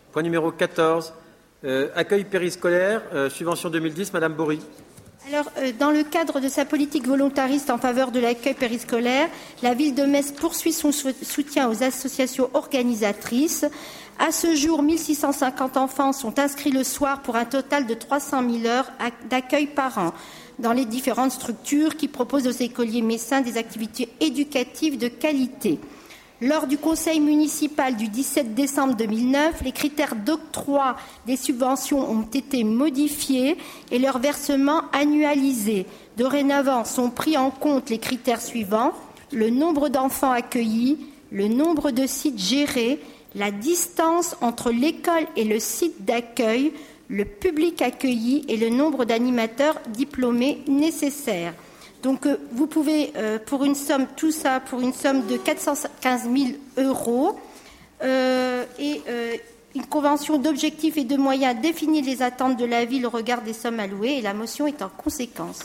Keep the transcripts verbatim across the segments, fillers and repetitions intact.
Point numéro quatorze, euh, accueil périscolaire, euh, subvention deux mille dix, Madame Bory. Alors, euh, dans le cadre de sa politique volontariste en faveur de l'accueil périscolaire, la ville de Metz poursuit son soutien aux associations organisatrices. À ce jour, mille six cent cinquante enfants sont inscrits le soir pour un total de trois cent mille heures d'accueil par an dans les différentes structures qui proposent aux écoliers messins des activités éducatives de qualité. Lors du conseil municipal du dix-sept décembre deux mille neuf, les critères d'octroi des subventions ont été modifiés et leurs versements annualisés. Dorénavant sont pris en compte les critères suivants: le nombre d'enfants accueillis, le nombre de sites gérés, la distance entre l'école et le site d'accueil, le public accueilli et le nombre d'animateurs diplômés nécessaires. Donc, euh, vous pouvez, euh, pour une somme, tout ça, pour une somme de quatre cent quinze mille euros, euh, et euh, une convention d'objectifs et de moyens définit les attentes de la ville au regard des sommes allouées, et la motion est en conséquence.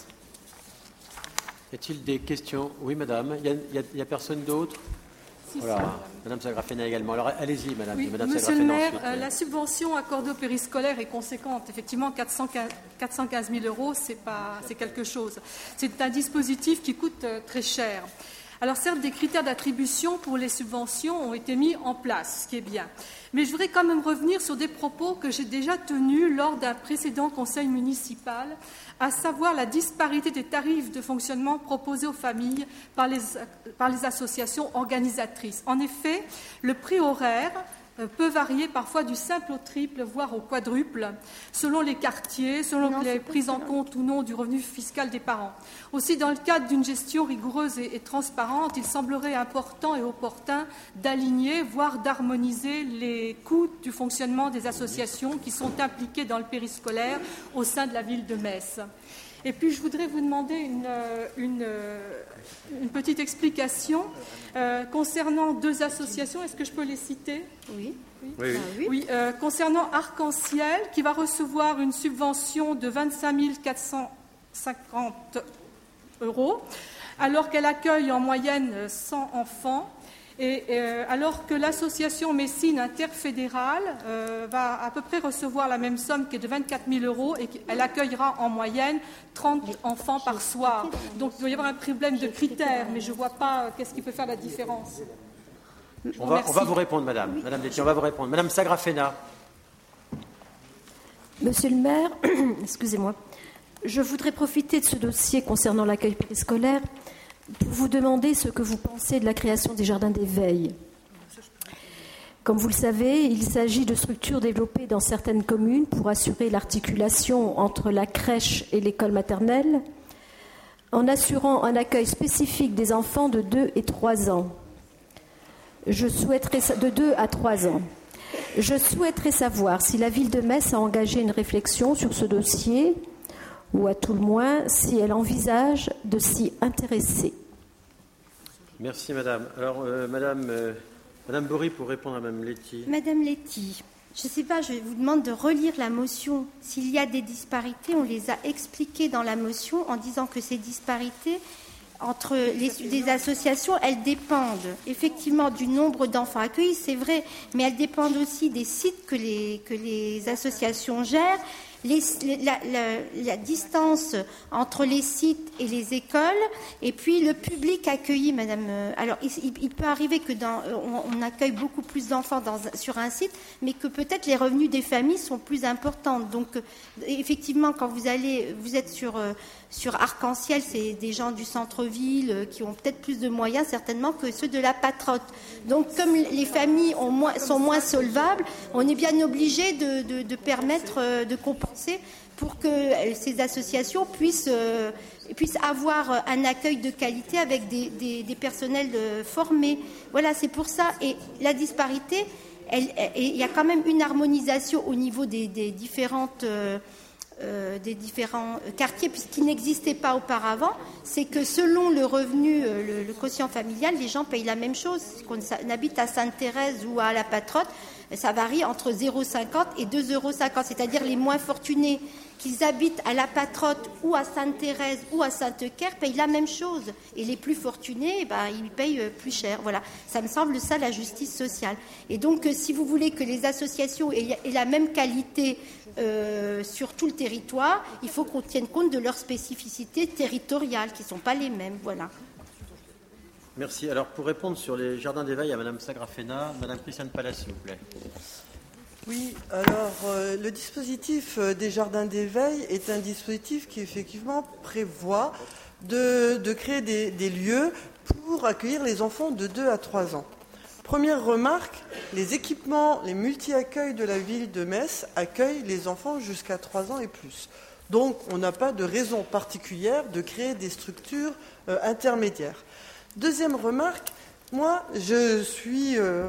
Y a-t-il des questions? Oui, madame. Il n'y a, a, a personne d'autre? Si, voilà. Si, madame Sagrafena également. Alors, allez-y, madame. Oui, madame monsieur le maire, ensuite, euh, la subvention accordée au périscolaire est conséquente. Effectivement, quatre cent quinze mille euros, c'est pas, c'est quelque chose. C'est un dispositif qui coûte euh, très cher. Alors, certes, des critères d'attribution pour les subventions ont été mis en place, ce qui est bien. Mais je voudrais quand même revenir sur des propos que j'ai déjà tenus lors d'un précédent conseil municipal, à savoir la disparité des tarifs de fonctionnement proposés aux familles par les, par les associations organisatrices. En effet, le prix horaire peut varier parfois du simple au triple, voire au quadruple, selon les quartiers, selon non, les prises en compte ou non du revenu fiscal des parents. Aussi, dans le cadre d'une gestion rigoureuse et, et transparente, il semblerait important et opportun d'aligner, voire d'harmoniser les coûts du fonctionnement des associations qui sont impliquées dans le périscolaire au sein de la ville de Metz. Et puis, je voudrais vous demander une, une, une petite explication euh, concernant deux associations. Est-ce que je peux les citer? Oui. Oui, oui, oui. oui. oui euh, concernant Arc-en-Ciel, qui va recevoir une subvention de vingt-cinq mille quatre cent cinquante euros, alors qu'elle accueille en moyenne cent enfants. Et euh, alors que l'association Messine interfédérale euh, va à peu près recevoir la même somme qui est de vingt-quatre mille euros et qu'elle accueillera en moyenne trente enfants par soir. Donc il doit y avoir un problème de critères, mais je ne vois pas qu'est-ce qui peut faire la différence. On va, on va vous répondre, madame. Oui. Madame Letty, on va vous répondre. Madame Sagrafena. Monsieur le maire, excusez-moi, je voudrais profiter de ce dossier concernant l'accueil périscolaire pour vous demander ce que vous pensez de la création des jardins d'éveil. Comme vous le savez, il s'agit de structures développées dans certaines communes pour assurer l'articulation entre la crèche et l'école maternelle, en assurant un accueil spécifique des enfants de deux et trois ans. Je souhaiterais de deux à trois ans. Je souhaiterais savoir si la ville de Metz a engagé une réflexion sur ce dossier, ou à tout le moins si elle envisage de s'y intéresser. Merci, madame. Alors, euh, madame, euh, madame Bory, pour répondre à madame Letty. Madame Letty, je ne sais pas, je vous demande de relire la motion. S'il y a des disparités, on les a expliquées dans la motion en disant que ces disparités entre les, les associations, elles dépendent effectivement du nombre d'enfants accueillis, c'est vrai, mais elles dépendent aussi des sites que les, que les associations gèrent. Les, la, la, la distance entre les sites et les écoles, et puis le public accueilli, madame. Alors, il, il peut arriver que dans, on, on accueille beaucoup plus d'enfants dans, sur un site, mais que peut-être les revenus des familles sont plus importants. Donc, effectivement, quand vous allez, vous êtes sur, sur Arc-en-Ciel, c'est des gens du centre-ville qui ont peut-être plus de moyens, certainement, que ceux de la Patrotte. Donc, comme les familles ont moins, sont moins solvables, on est bien obligé de, de, de permettre de compenser pour que ces associations puissent, euh, puissent avoir un accueil de qualité avec des, des, des personnels euh, formés. Voilà, c'est pour ça. Et la disparité, elle, elle, il y a quand même une harmonisation au niveau des, des, différentes, euh, euh, des différents quartiers, puisqu'il n'existait pas auparavant. C'est que selon le revenu, le, le quotient familial, les gens payent la même chose. Qu'on habite à Sainte-Thérèse ou à la Patrotte, ça varie entre zéro virgule cinquante et deux euros cinquante, c'est-à-dire les moins fortunés, qu'ils habitent à La Patrotte ou à Sainte-Thérèse ou à Sainte-Claire, payent la même chose. Et les plus fortunés, eh ben, ils payent plus cher. Voilà, ça me semble ça la justice sociale. Et donc, si vous voulez que les associations aient la même qualité euh, sur tout le territoire, il faut qu'on tienne compte de leurs spécificités territoriales, qui ne sont pas les mêmes. Voilà. Merci. Alors, pour répondre sur les jardins d'éveil à Mme Sagrafena, Mme Christiane Pallas, s'il vous plaît. Oui, alors euh, le dispositif euh, des jardins d'éveil est un dispositif qui effectivement prévoit de, de créer des, des lieux pour accueillir les enfants de deux à trois ans. Première remarque, les équipements, les multi-accueils de la ville de Metz accueillent les enfants jusqu'à trois ans et plus. Donc on n'a pas de raison particulière de créer des structures euh, intermédiaires. Deuxième remarque, moi je suis... Euh,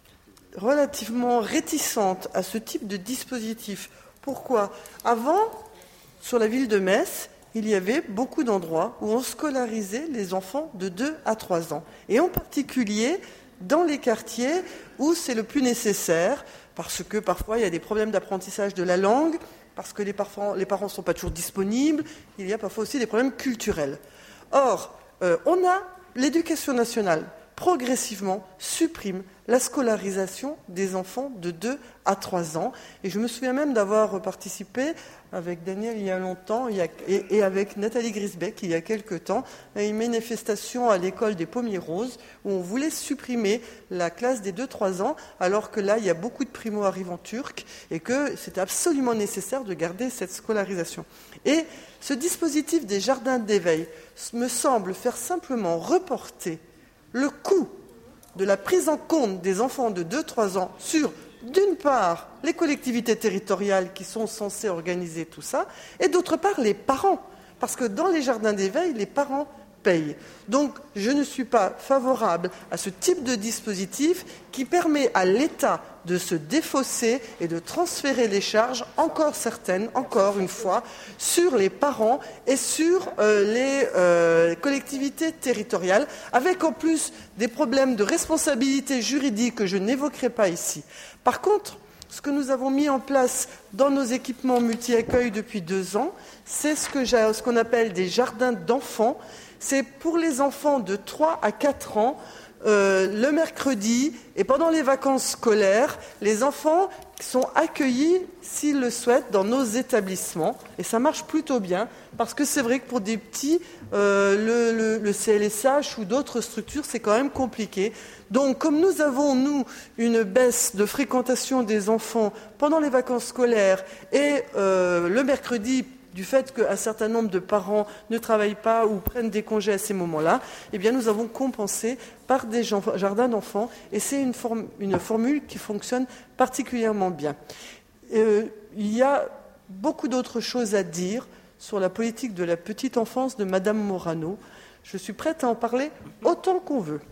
relativement réticente à ce type de dispositif. Pourquoi ? Avant, sur la ville de Metz, il y avait beaucoup d'endroits où on scolarisait les enfants de deux à trois ans. Et en particulier, dans les quartiers où c'est le plus nécessaire, parce que parfois il y a des problèmes d'apprentissage de la langue, parce que les parents les parents ne sont pas toujours disponibles, il y a parfois aussi des problèmes culturels. Or, euh, on a l'éducation nationale progressivement supprime la scolarisation des enfants de deux à trois ans. Et je me souviens même d'avoir participé avec Daniel il y a longtemps il y a, et, et avec Nathalie Grisbeck il y a quelque temps à une manifestation à l'école des Pommiers Roses où on voulait supprimer la classe des deux à trois ans alors que là il y a beaucoup de primo-arrivants turcs et que c'était absolument nécessaire de garder cette scolarisation. Et ce dispositif des jardins d'éveil me semble faire simplement reporter le coût de la prise en compte des enfants de deux à trois ans sur, d'une part, les collectivités territoriales qui sont censées organiser tout ça, et d'autre part, les parents. Parce que dans les jardins d'éveil, les parents payent. Donc, je ne suis pas favorable à ce type de dispositif qui permet à l'État de se défausser et de transférer les charges, encore certaines, encore une fois, sur les parents et sur euh, les euh, collectivités territoriales, avec en plus des problèmes de responsabilité juridique que je n'évoquerai pas ici. Par contre, ce que nous avons mis en place dans nos équipements multi-accueil depuis deux ans, c'est ce que j'ai, ce qu'on appelle des jardins d'enfants. C'est pour les enfants de trois à quatre ans, euh, le mercredi et pendant les vacances scolaires, les enfants sont accueillis, s'ils le souhaitent, dans nos établissements. Et ça marche plutôt bien, parce que c'est vrai que pour des petits, euh, le, le, le C L S H ou d'autres structures, c'est quand même compliqué. Donc, comme nous avons, nous, une baisse de fréquentation des enfants pendant les vacances scolaires et euh, le mercredi, du fait qu'un certain nombre de parents ne travaillent pas ou prennent des congés à ces moments-là, eh bien nous avons compensé par des jardins d'enfants et c'est une, form- une formule qui fonctionne particulièrement bien. Euh, il y a beaucoup d'autres choses à dire sur la politique de la petite enfance de Madame Morano. Je suis prête à en parler autant qu'on veut.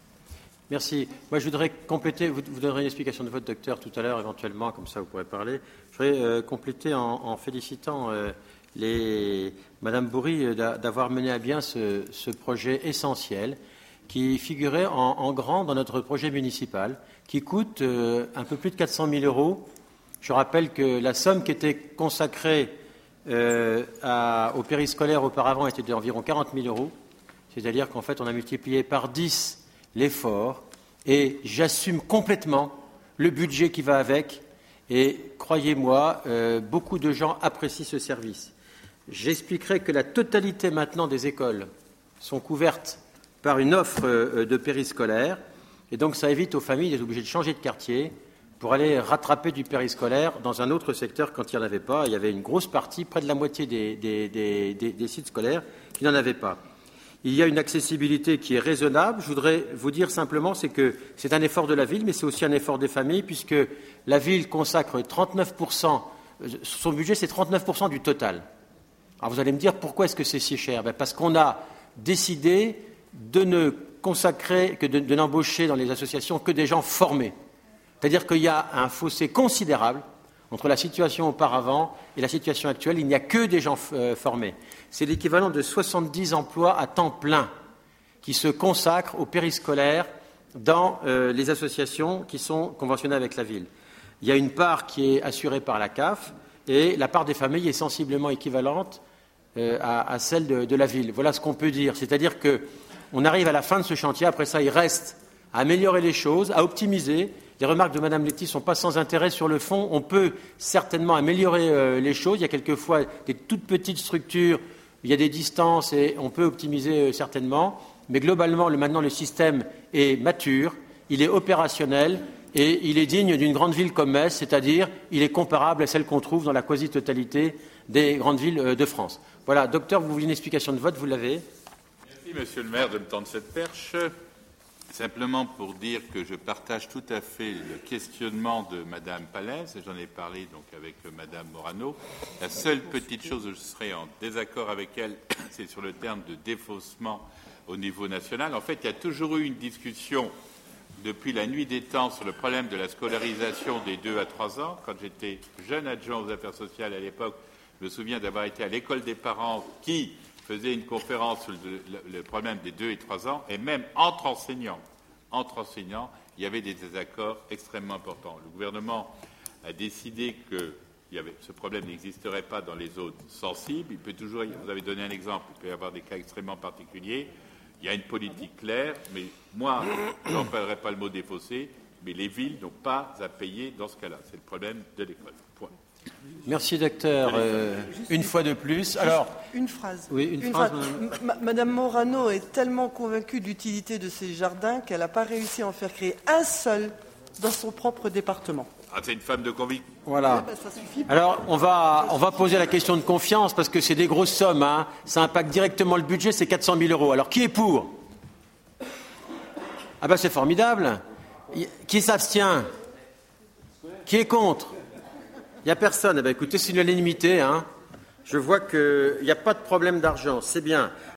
Merci. Moi, je voudrais compléter, vous, vous donnerez une explication de votre docteur tout à l'heure, éventuellement, comme ça vous pourrez parler. Je voudrais euh, compléter en, en félicitant euh, les, Madame Bourri d'avoir mené à bien ce, ce projet essentiel qui figurait en, en grand dans notre projet municipal, qui coûte euh, un peu plus de quatre cent mille euros. Je rappelle que la somme qui était consacrée euh, à, au périscolaire auparavant était d'environ quarante mille euros. C'est-à-dire qu'en fait, on a multiplié par dix l'effort, et j'assume complètement le budget qui va avec, et croyez-moi, euh, beaucoup de gens apprécient ce service. J'expliquerai que la totalité maintenant des écoles sont couvertes par une offre euh, de périscolaire, et donc ça évite aux familles d'être obligées de changer de quartier pour aller rattraper du périscolaire dans un autre secteur quand il n'y en avait pas. Il y avait une grosse partie, près de la moitié des, des, des, des, des sites scolaires, qui n'en avaient pas. Il y a une accessibilité qui est raisonnable. Je voudrais vous dire simplement, c'est que c'est un effort de la ville, mais c'est aussi un effort des familles, puisque la ville consacre trente-neuf pour cent, son budget c'est trente-neuf pour cent du total. Alors vous allez me dire, pourquoi est-ce que c'est si cher ? Ben parce qu'on a décidé de ne consacrer, que de, de n'embaucher dans les associations que des gens formés. C'est-à-dire qu'il y a un fossé considérable entre la situation auparavant et la situation actuelle. Il n'y a que des gens euh, formés. C'est l'équivalent de soixante-dix emplois à temps plein qui se consacrent au périscolaire dans euh, les associations qui sont conventionnées avec la ville. Il y a une part qui est assurée par la C A F et la part des familles est sensiblement équivalente euh, à, à celle de, de la ville. Voilà ce qu'on peut dire. C'est-à-dire qu'on arrive à la fin de ce chantier. Après ça, il reste à améliorer les choses, à optimiser. Les remarques de Mme Letty ne sont pas sans intérêt sur le fond. On peut certainement améliorer euh, les choses. Il y a quelquefois des toutes petites structures, il y a des distances et on peut optimiser euh, certainement. Mais globalement, le, maintenant, le système est mature, il est opérationnel et il est digne d'une grande ville comme Metz, c'est-à-dire il est comparable à celle qu'on trouve dans la quasi-totalité des grandes villes euh, de France. Voilà, docteur, vous voulez une explication de vote, vous l'avez. Merci, monsieur le maire, de me tendre cette perche. Simplement pour dire que je partage tout à fait le questionnement de Madame Pallès, et j'en ai parlé donc avec Madame Morano. La seule petite chose où je serai en désaccord avec elle, c'est sur le terme de défaussement au niveau national. En fait, il y a toujours eu une discussion depuis la nuit des temps sur le problème de la scolarisation des deux à trois ans. Quand j'étais jeune adjoint aux affaires sociales à l'époque, je me souviens d'avoir été à l'école des parents qui faisait une conférence sur le, le, le problème des deux et trois ans, et même entre enseignants, entre enseignants, il y avait des désaccords extrêmement importants. Le gouvernement a décidé que il y avait, ce problème n'existerait pas dans les zones sensibles. Il peut toujours, vous avez donné un exemple, il peut y avoir des cas extrêmement particuliers. Il y a une politique claire, mais moi, je n'emploierai pas le mot défaussé, mais les villes n'ont pas à payer dans ce cas-là. C'est le problème de l'école. Point. Merci, docteur. Euh, une fois de plus. Alors, une phrase. Oui, une, une phrase. phrase. Madame... Madame Morano est tellement convaincue de l'utilité de ces jardins qu'elle n'a pas réussi à en faire créer un seul dans son propre département. Ah, c'est une femme de conviction. Voilà. Eh ben, ça suffit. Alors, on va, on va poser la question de confiance parce que c'est des grosses sommes. Hein. Ça impacte directement le budget, c'est quatre cent mille euros. Alors, qui est pour? Ah ben, c'est formidable. Qui s'abstient? Qui est contre? Il n'y a personne. Eh bien, écoutez, c'est une unanimité. Hein. Je vois qu'il n'y a pas de problème d'argent. C'est bien.